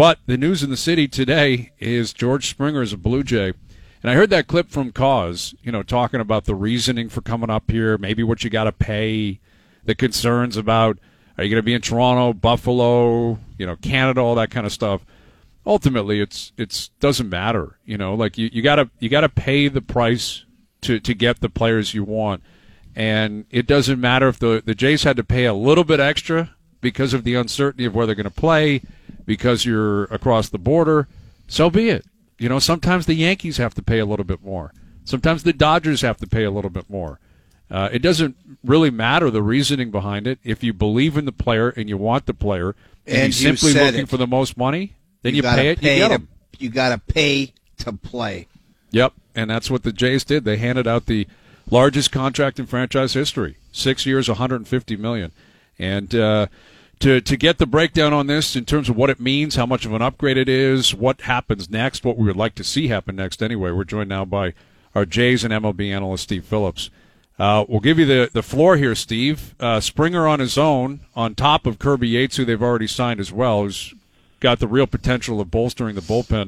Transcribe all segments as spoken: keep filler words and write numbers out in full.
But the news in the city today is George Springer is a Blue Jay. And I heard that clip from Cause, you know, talking about the reasoning for coming up here, maybe what you got to pay, the concerns about are you going to be in Toronto, Buffalo, you know, Canada, all that kind of stuff. Ultimately, it's it's doesn't matter, you know, like you, you gotta you gotta pay the price to, to get the players you want, and it doesn't matter if the the Jays had to pay a little bit extra because of the uncertainty of where they're going to play, because you're across the border. So be it. You know, sometimes the Yankees have to pay a little bit more. Sometimes the Dodgers have to pay a little bit more. Uh, it doesn't really matter the reasoning behind it. If you believe in the player and you want the player, and, and he's simply looking it. for the most money, then you, you pay it, pay you get to, him. You got to pay to play. Yep, and that's what the Jays did. They handed out the largest contract in franchise history, six years, one hundred fifty million dollars. And uh, to to get the breakdown on this in terms of what it means, how much of an upgrade it is, what happens next, what we would like to see happen next anyway, we're joined now by our Jays and M L B analyst Steve Phillips. Uh, we'll give you the, the floor here, Steve. Uh, Springer on his own, on top of Kirby Yates, who they've already signed as well, who's got the real potential of bolstering the bullpen.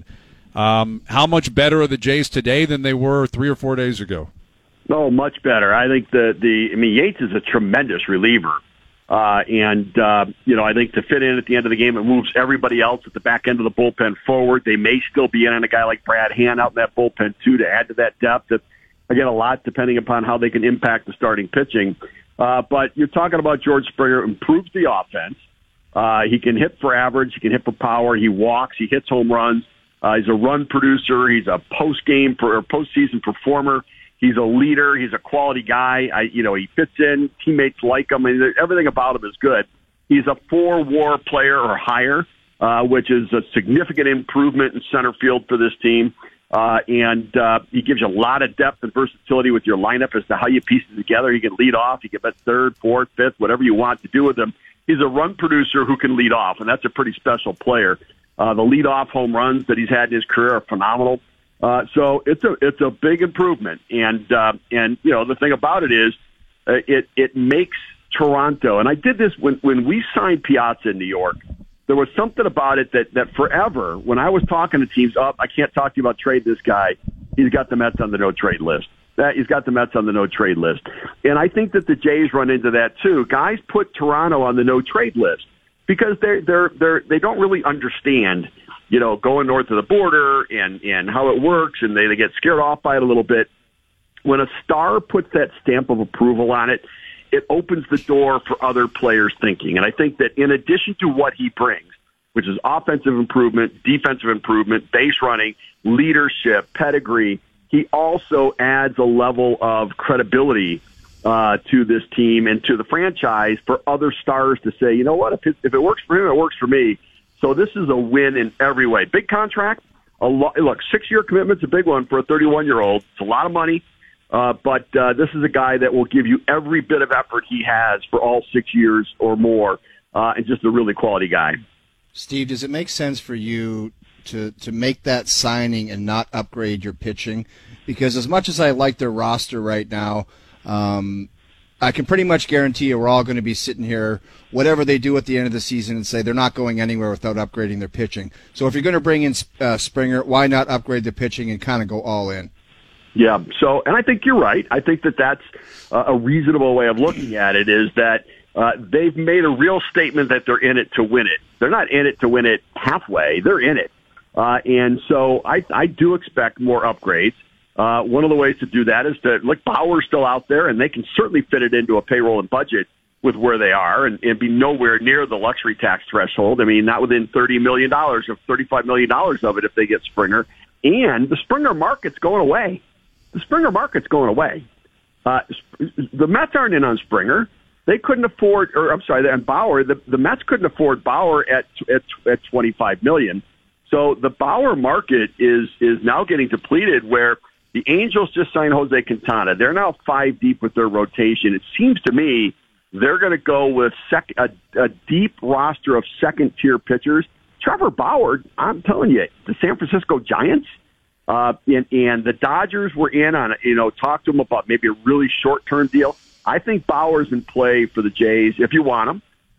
Um, how much better are the Jays today than they were three or four days ago? No, much better. I think the, the I mean, Yates is a tremendous reliever. Uh, and, uh, you know, I think to fit in at the end of the game, it moves everybody else at the back end of the bullpen forward. They may still be in on a guy like Brad Hand out in that bullpen, too, to add to that depth. That, again, a lot depending upon how they can impact the starting pitching. Uh, but you're talking about George Springer, improves the offense. Uh, he can hit for average. He can hit for power. He walks. He hits home runs. Uh, he's a run producer. He's a post-game or postseason performer. He's a leader. He's a quality guy. I, you know, he fits in. Teammates like him. I mean, everything about him is good. He's a four-WAR player or higher, uh, which is a significant improvement in center field for this team. Uh, and uh, he gives you a lot of depth and versatility with your lineup as to how you piece it together. You can lead off. You can bet third, fourth, fifth, whatever you want to do with him. He's a run producer who can lead off, and that's a pretty special player. Uh, the leadoff home runs that he's had in his career are phenomenal. Uh, so it's a it's a big improvement, and uh, and you know the thing about it is uh, it it makes Toronto. And I did this when when we signed Piazza in New York. There was something about it that that forever when I was talking to teams, up, oh, I can't talk to you about trade this guy. He's got the Mets on the no trade list. That he's got the Mets on the no trade list, and I think that the Jays run into that too. Guys put Toronto on the no trade list because they're they're they're they don't really understand, you know, going north of the border and and how it works, and they, they get scared off by it a little bit. When a star puts that stamp of approval on it, it opens the door for other players thinking. And I think that in addition to what he brings, which is offensive improvement, defensive improvement, base running, leadership, pedigree, he also adds a level of credibility uh, to this team and to the franchise for other stars to say, you know what, if it, if it works for him, it works for me. So this is a win in every way. Big contract. A lo- look, six-year commitment's a big one for a thirty-one-year-old. It's a lot of money, uh, but uh, this is a guy that will give you every bit of effort he has for all six years or more, uh, and just a really quality guy. Steve, does it make sense for you to to make that signing and not upgrade your pitching? Because as much as I like their roster right now, um, I can pretty much guarantee you we're all going to be sitting here, whatever they do at the end of the season, and say they're not going anywhere without upgrading their pitching. So if you're going to bring in uh, Springer, why not upgrade the pitching and kind of go all in? Yeah, so, and I think you're right. I think that that's uh, a reasonable way of looking at it, is that uh, they've made a real statement that they're in it to win it. They're not in it to win it halfway. They're in it. Uh, and so I, I do expect more upgrades. Uh, one of the ways to do that is to, look, Bauer's still out there, and they can certainly fit it into a payroll and budget with where they are and, and be nowhere near the luxury tax threshold. I mean, not within thirty million dollars of thirty-five million dollars of it if they get Springer. And the Springer market's going away. The Springer market's going away. Uh, the Mets aren't in on Springer. They couldn't afford, or I'm sorry, and Bauer, the, the Mets couldn't afford Bauer at, at, at twenty-five million dollars. So the Bauer market is, is now getting depleted, where the Angels just signed Jose Quintana. They're now five deep with their rotation. It seems to me they're going to go with sec- a, a deep roster of second-tier pitchers. Trevor Bauer, I'm telling you, the San Francisco Giants uh, and, and the Dodgers were in on, you know, talk to them about maybe a really short-term deal. I think Bauer's in play for the Jays if you want him.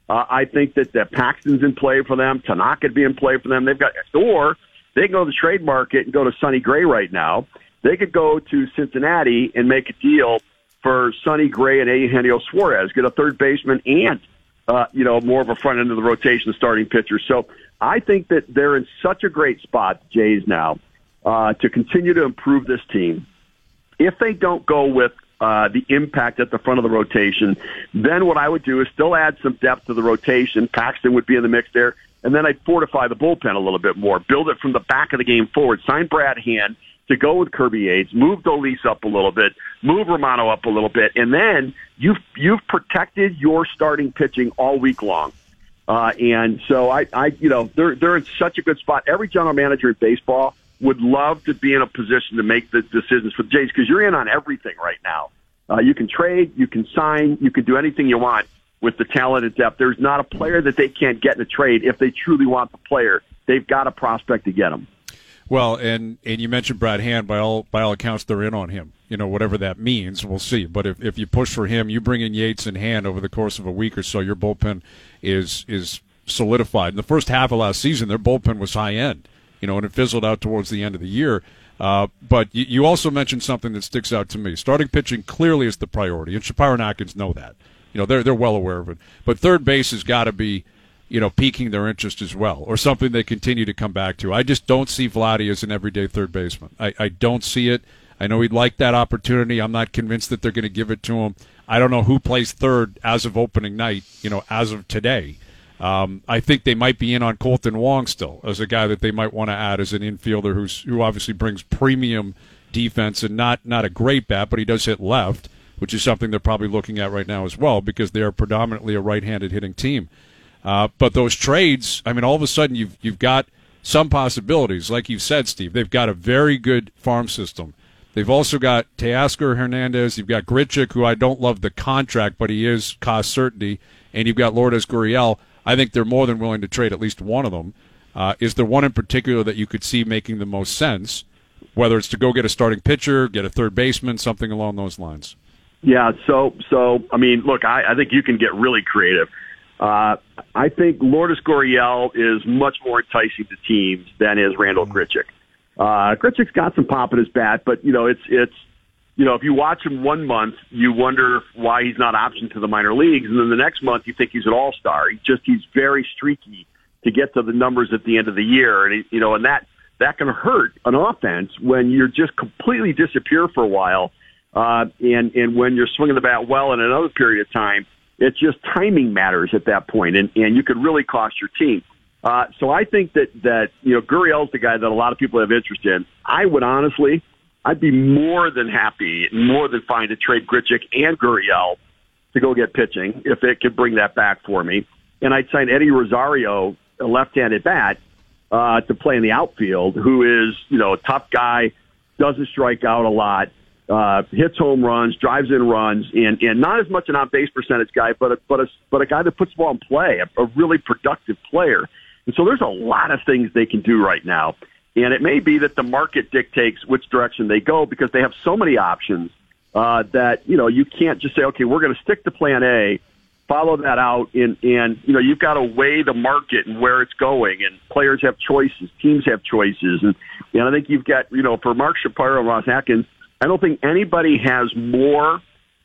Uh, I think that, that Paxton's in play for them. Tanaka be in play for them. They've got, or they can go to the trade market and go to Sonny Gray right now. They could go to Cincinnati and make a deal for Sonny Gray and Eugenio Suarez, get a third baseman and, uh, you know, more of a front end of the rotation starting pitcher. So I think that they're in such a great spot, the Jays now, uh, to continue to improve this team. If they don't go with uh, the impact at the front of the rotation, then what I would do is still add some depth to the rotation. Paxton would be in the mix there. And then I'd fortify the bullpen a little bit more, build it from the back of the game forward, sign Brad Hand to go with Kirby Yates, move Dolis up a little bit, move Romano up a little bit, and then you've you've protected your starting pitching all week long. Uh, and so I, I, you know, they're they're in such a good spot. Every general manager in baseball would love to be in a position to make the decisions for the Jays because you're in on everything right now. Uh, you can trade, you can sign, you can do anything you want with the talent and depth. There's not a player that they can't get in a trade if they truly want the player. They've got a prospect to get him. Well, and, and you mentioned Brad Hand. By all by all accounts, they're in on him. You know, whatever that means, we'll see. But if, if you push for him, you bring in Yates and Hand over the course of a week or so, your bullpen is is solidified. In the first half of last season, their bullpen was high end, you know, and it fizzled out towards the end of the year. Uh, but you, you also mentioned something that sticks out to me. Starting pitching clearly is the priority, and Shapiro and Atkins know that. You know, they're they're well aware of it. But third base has got to be, you know, piquing their interest as well, or something they continue to come back to. I just don't see Vladdy as an everyday third baseman. I, I don't see it. I know he'd like that opportunity. I'm not convinced that they're going to give it to him. I don't know who plays third as of opening night, you know, as of today. Um, I think they might be in on Colton Wong still as a guy that they might want to add as an infielder who's who obviously brings premium defense and not, not a great bat, but he does hit left, which is something they're probably looking at right now as well because they are predominantly a right-handed hitting team. Uh, but those trades, I mean, all of a sudden you've you've got some possibilities. Like you said, Steve, they've got a very good farm system. They've also got Teoscar Hernandez. You've got Grichuk, who I don't love the contract, but he is cost certainty. And you've got Lourdes Gurriel. I think they're more than willing to trade at least one of them. Uh, is there one in particular that you could see making the most sense, whether it's to go get a starting pitcher, get a third baseman, something along those lines? Yeah, so, so I mean, look, I, I think you can get really creative. Uh, I think Lourdes Gurriel is much more enticing to teams than is Randall Grichuk. Uh, Grichuk's got some pop in his bat, but, you know, it's, it's, you know, if you watch him one month, you wonder why he's not optioned to the minor leagues. And then the next month, you think he's an all-star. He just, he's very streaky to get to the numbers at the end of the year. And, he, you know, and that, that can hurt an offense when you're just completely disappear for a while. Uh, and, and when you're swinging the bat well in another period of time, it's just timing matters at that point, and, and you could really cost your team. Uh, so I think that, that, you know, Gurriel's the guy that a lot of people have interest in. I would honestly, I'd be more than happy, more than fine to trade Grichuk and Gurriel to go get pitching if it could bring that back for me. And I'd sign Eddie Rosario, a left-handed bat, uh, to play in the outfield, who is, you know, a tough guy, doesn't strike out a lot, uh, hits home runs, drives in runs, and, and not as much an on-base percentage guy, but a, but a, but a guy that puts the ball in play, a, a really productive player. And so there's a lot of things they can do right now. And it may be that the market dictates which direction they go because they have so many options uh, that, you know, you can't just say, okay, we're going to stick to plan A, follow that out, and, and you know, you've got to weigh the market and where it's going. And players have choices, teams have choices. And, and I think you've got, you know, for Mark Shapiro and Ross Atkins, I don't think anybody has more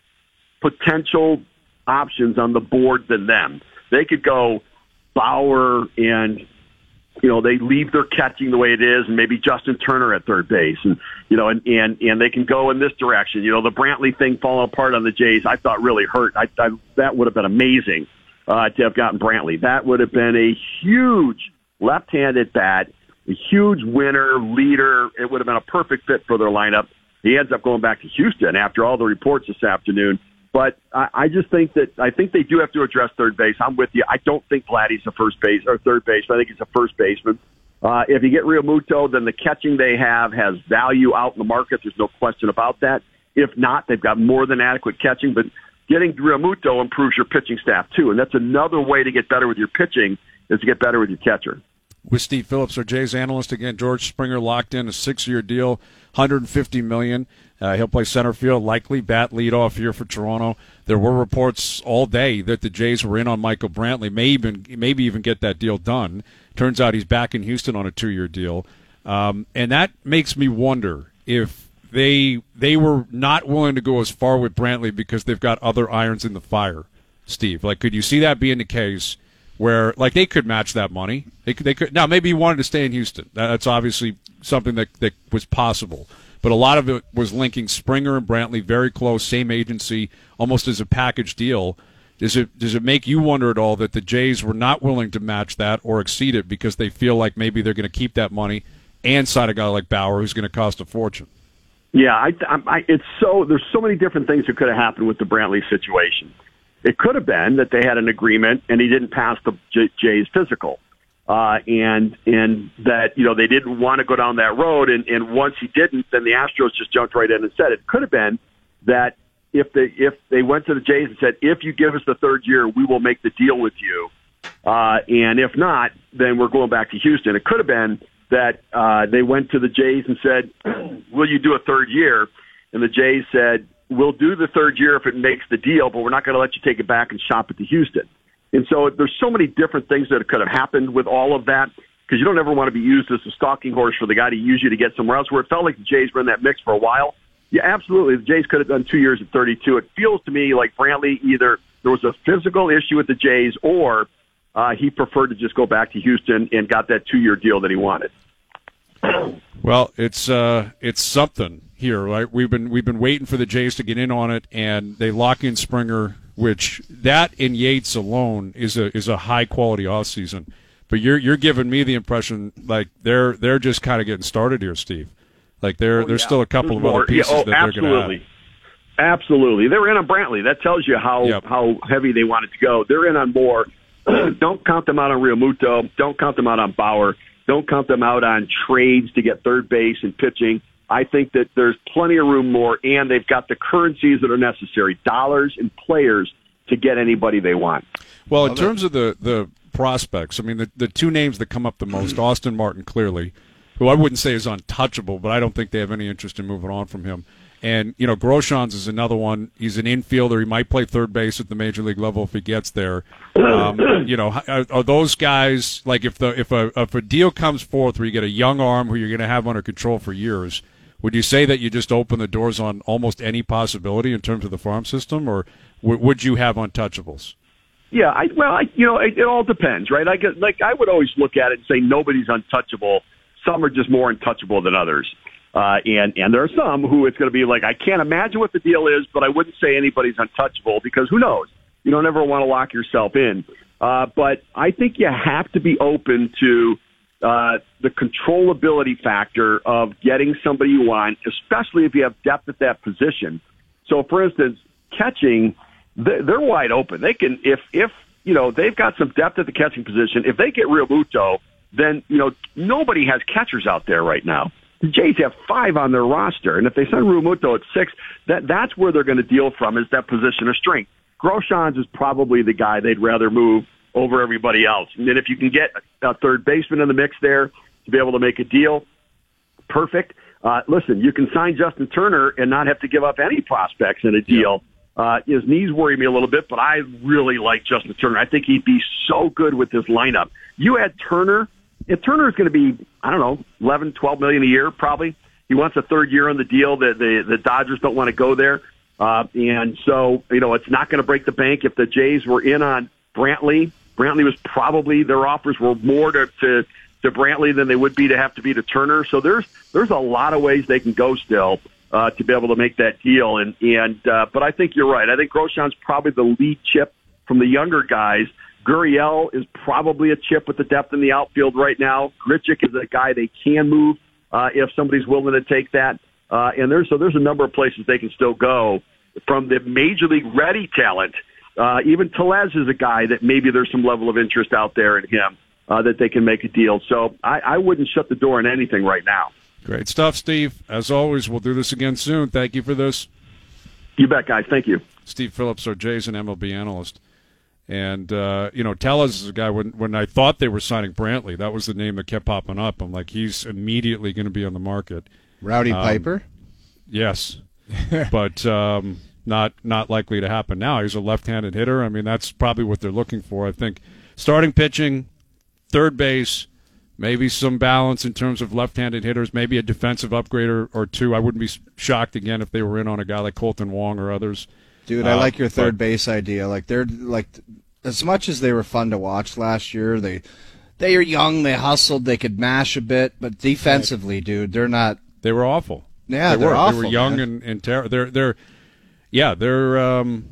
potential options on the board than them. They could go Bauer and, you know, they leave their catching the way it is and maybe Justin Turner at third base. And, you know, and, and, and they can go in this direction. You know, the Brantley thing falling apart on the Jays, I thought really hurt. I, I that would have been amazing uh, to have gotten Brantley. That would have been a huge left-handed bat, a huge winner, leader. It would have been a perfect fit for their lineup. He ends up going back to Houston after all the reports this afternoon. But I, I just think that I think they do have to address third base. I'm with you. I don't think Vladdy's a first base or third baseman. I think he's a first baseman. Uh, if you get Realmuto, then the catching they have has value out in the market. There's no question about that. If not, they've got more than adequate catching. But getting Realmuto improves your pitching staff too, and that's another way to get better with your pitching is to get better with your catcher. With Steve Phillips, our Jays analyst again, George Springer locked in a six-year deal, one hundred fifty million dollars. Uh, he'll play center field, likely bat leadoff here for Toronto. There were reports all day that the Jays were in on Michael Brantley, may even, maybe even get that deal done. Turns out he's back in Houston on a two-year deal. Um, and that makes me wonder if they they were not willing to go as far with Brantley because they've got other irons in the fire, Steve. Like, could you see that being the case where, like, they could match that money? They could, they could. Now, maybe he wanted to stay in Houston. That's obviously something that, that was possible. But a lot of it was linking Springer and Brantley very close, same agency, almost as a package deal. Does it does it make you wonder at all that the Jays were not willing to match that or exceed it because they feel like maybe they're going to keep that money and sign a guy like Bauer who's going to cost a fortune? Yeah, I, I, it's so there's so many different things that could have happened with the Brantley situation. It could have been that they had an agreement and he didn't pass the J- Jays physical. Uh, and and that, you know, they didn't want to go down that road, and, and once he didn't, then the Astros just jumped right in and said it. Could have been that if they if they went to the Jays and said, if you give us the third year, we will make the deal with you, uh, and if not, then we're going back to Houston. It could have been that uh, they went to the Jays and said, will you do a third year? And the Jays said, we'll do the third year if it makes the deal, but we're not going to let you take it back and shop it to Houston. And so there's so many different things that could have happened with all of that, because you don't ever want to be used as a stalking horse for the guy to use you to get somewhere else, where it felt like the Jays were in that mix for a while. Yeah, absolutely. The Jays could have done two years at thirty-two. It feels to me like Brantley, either there was a physical issue with the Jays or uh, he preferred to just go back to Houston and got that two-year deal that he wanted. Well, it's uh, it's something here, right? We've been we've been waiting for the Jays to get in on it, and they lock in Springer, which that in Yates alone is a is a high quality offseason. But you're you're giving me the impression like they're they're just kind of getting started here, Steve. Like there oh, there's yeah. still a couple there's of more. other pieces yeah, oh, that they're going to add. Absolutely. They're in on Brantley. That tells you how yep. how heavy they wanted to go. They're in on more. Don't count them out on Real Muto. Don't count them out on Bauer. Don't count them out on trades to get third base and pitching. I think that there's plenty of room more, and they've got the currencies that are necessary, dollars and players, to get anybody they want. Well, in terms of the, the prospects, I mean, the, the two names that come up the most, Austin Martin, clearly, who I wouldn't say is untouchable, but I don't think they have any interest in moving on from him. And, you know, Groshans is another one. He's an infielder. He might play third base at the major league level if he gets there. Um, you know, are, are those guys, like if the if a if a deal comes forth where you get a young arm who you're going to have under control for years, would you say that you just open the doors on almost any possibility in terms of the farm system, or w- would you have untouchables? Yeah, I, well, I, you know, it, it all depends, right? I get, like I would always look at it and say nobody's untouchable. Some are just more untouchable than others. Uh, and, and there are some who it's going to be like, I can't imagine what the deal is, but I wouldn't say anybody's untouchable because who knows? You don't ever want to lock yourself in. Uh, but I think you have to be open to uh, the controllability factor of getting somebody you want, especially if you have depth at that position. So, for instance, catching, they're wide open. They can, if, if, you know, they've got some depth at the catching position. If they get Real Muto, then, you know, nobody has catchers out there right now. The Jays have five on their roster, and if they send Real Muto at six, that that's where they're going to deal from, is that position of strength. Groshans is probably the guy they'd rather move over everybody else. And then if you can get a third baseman in the mix there to be able to make a deal, perfect. Uh, listen, you can sign Justin Turner and not have to give up any prospects in a deal. Yeah. Uh, his knees worry me a little bit, but I really like Justin Turner. I think he'd be so good with this lineup. You add Turner. If Turner is going to be, I don't know, eleven, twelve million a year, probably. He wants a third year on the deal. The, the, the Dodgers don't want to go there. Uh, and so, you know, it's not going to break the bank. If the Jays were in on Brantley, Brantley was probably, their offers were more to, to, to Brantley than they would be to have to be to Turner. So there's, there's a lot of ways they can go still, uh, to be able to make that deal. And, and, uh, but I think you're right. I think Groshans probably the lead chip from the younger guys. Gurriel is probably a chip with the depth in the outfield right now. Grichuk is a guy they can move uh, if somebody's willing to take that. Uh, and there's so there's a number of places they can still go from the major league ready talent. Uh, even Tellez is a guy that maybe there's some level of interest out there in him uh, that they can make a deal. So I, I wouldn't shut the door on anything right now. Great stuff, Steve. As always, we'll do this again soon. Thank you for this. You bet, guys. Thank you. Steve Phillips, our Jays and M L B analyst. And, uh, you know, Tellez is a guy, when when I thought they were signing Brantley, that was the name that kept popping up. I'm like, he's immediately going to be on the market. Rowdy um, Piper? Yes. but um, not not likely to happen now. He's a left-handed hitter. I mean, that's probably what they're looking for. I think starting pitching, third base, maybe some balance in terms of left-handed hitters, maybe a defensive upgrade or, or two. I wouldn't be shocked again if they were in on a guy like Colton Wong or others. Dude, I uh, like your third but, base idea. Like they're like, as much as they were fun to watch last year, they they are young, they hustled, they could mash a bit, but defensively, right. dude, they're not. They were awful. Yeah, they they're were. awful. They were young man. and and ter- they're they're yeah they're. Um,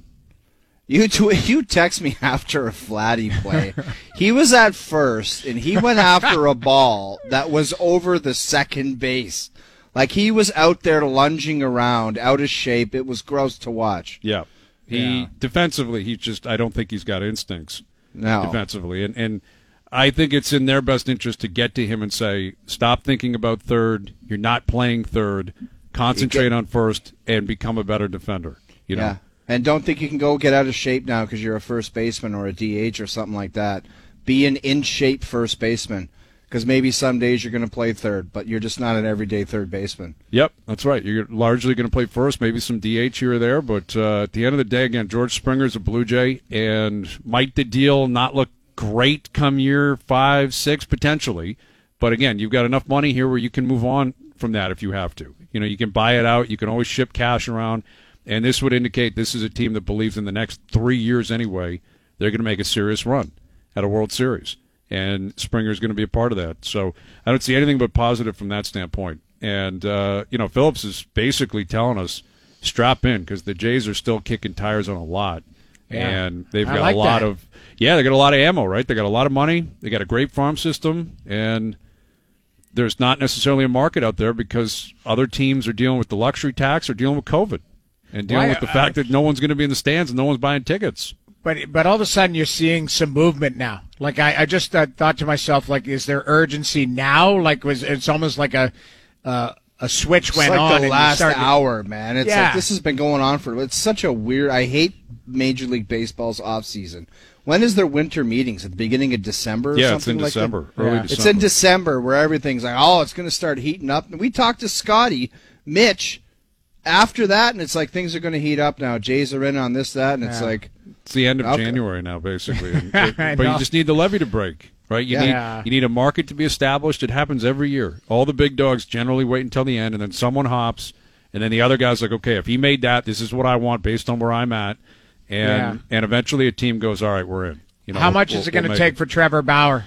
You tw- you text me after a Vladdy play. He was at first, and he went after a ball that was over the second base. Like, he was out there lunging around, out of shape. It was gross to watch. Yeah. He, yeah. defensively, he just, I don't think he's got instincts no. defensively. And, and I think it's in their best interest to get to him and say, stop thinking about third. You're not playing third. Concentrate get- on first and become a better defender. You know? Yeah. And don't think you can go get out of shape now because you're a first baseman or a D H or something like that. Be an in-shape first baseman because maybe some days you're going to play third, but you're just not an everyday third baseman. Yep, that's right. You're largely going to play first, maybe some D H here or there, but uh, at the end of the day, again, George Springer's a Blue Jay, and might the deal not look great come year five, six, potentially, but again, you've got enough money here where you can move on from that if you have to. You know, you can buy it out, you can always ship cash around. And this would indicate this is a team that believes in the next three years anyway, they're going to make a serious run at a World Series. And Springer's going to be a part of that. So I don't see anything but positive from that standpoint. And, uh, you know, Phillips is basically telling us, strap in, because the Jays are still kicking tires on a lot. Yeah. And they've got like a lot that. of, yeah, they got a lot of ammo, right? They got a lot of money. They got a great farm system. And there's not necessarily a market out there because other teams are dealing with the luxury tax or dealing with COVID. And dealing Why, with the fact uh, that no one's going to be in the stands and no one's buying tickets. But but all of a sudden you're seeing some movement now. Like I, I just uh, thought to myself, like, is there urgency now? Like was it's almost like a uh, a switch It's went like on. the and you last started- hour, man. It's Yeah. like this has been going on for. It's such a weird. I hate Major League Baseball's off season. When is their winter meetings? At the beginning of December? Or Yeah, it's something in like December, that? early Yeah. December. It's in December where everything's like, oh, it's going to start heating up. And we talked to Scotty, Mitch, after that, and it's like things are going to heat up now. Jays are in on this, that, and it's Yeah. like It's the end of Okay. January now, basically. And- I but you know. just need the levee to break, right? You Yeah. need you need a market to be established. It happens every year. All the big dogs generally wait until the end, and then someone hops, and then the other guy's like, okay, if he made that, this is what I want based on where I'm at, and Yeah. and eventually a team goes, all right, we're in. You know, How much we'll- is it we'll going to make take for Trevor Bauer?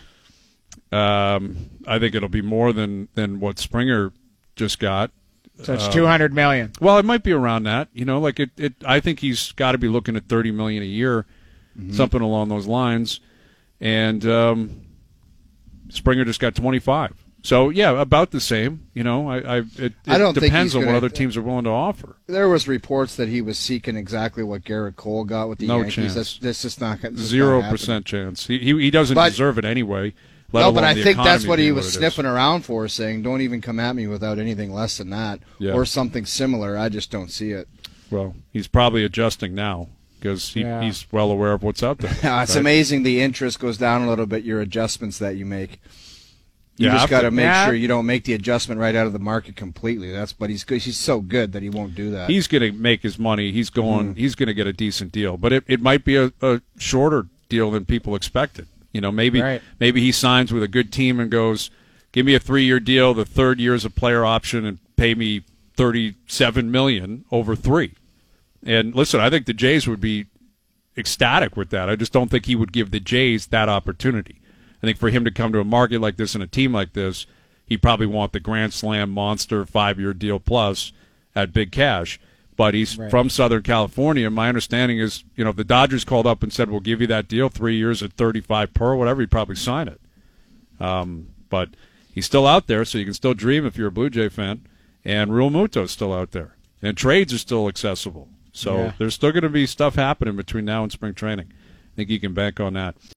Um, I think it'll be more than, than what Springer just got. So it's Uh, two hundred million. Well, it might be around that. You know, like it. it I think he's got to be looking at thirty million a year, Mm-hmm. something along those lines. And um, Springer just got twenty-five. So yeah, about the same. You know, I. I it, it I don't think depends he's on what gonna- other teams are willing to offer. there was reports that he was seeking exactly what Garrett Cole got with the No Yankees. chance. That's, that's just not that's Zero not happening. percent chance. He, he he doesn't But- deserve it anyway. Let No, but alone I the think that's economy what he being was it is. sniffing around for, saying, "Don't even come at me without anything less than that, Yeah. or something similar." I just don't see it. Well, he's probably adjusting now because he, Yeah. he's well aware of what's out there. it's right? amazing the interest goes down a little bit. Your adjustments that you make, you You just have got to to. make Yeah. sure you don't make the adjustment right out of the market completely. That's but he's good. He's so good that he won't do that. He's going to make his money. He's going. Mhm. He's going to get a decent deal, but it, it might be a, a shorter deal than people expected. You know, maybe Right. maybe he signs with a good team and goes, "Give me a three-year deal. The third year is a player option, and pay me thirty-seven million over three." And listen, I think the Jays would be ecstatic with that. I just don't think he would give the Jays that opportunity. I think for him to come to a market like this and a team like this, he'd probably want the Grand Slam monster five-year deal plus at big cash. But he's Right. from Southern California. My understanding is, you know, if the Dodgers called up and said, we'll give you that deal, three years at thirty-five per, whatever, he'd probably sign it. Um, but he's still out there, so you can still dream if you're a Blue Jay fan. And Real Muto's still out there. And trades are still accessible. So Yeah. there's still going to be stuff happening between now and spring training. I think you can bank on that.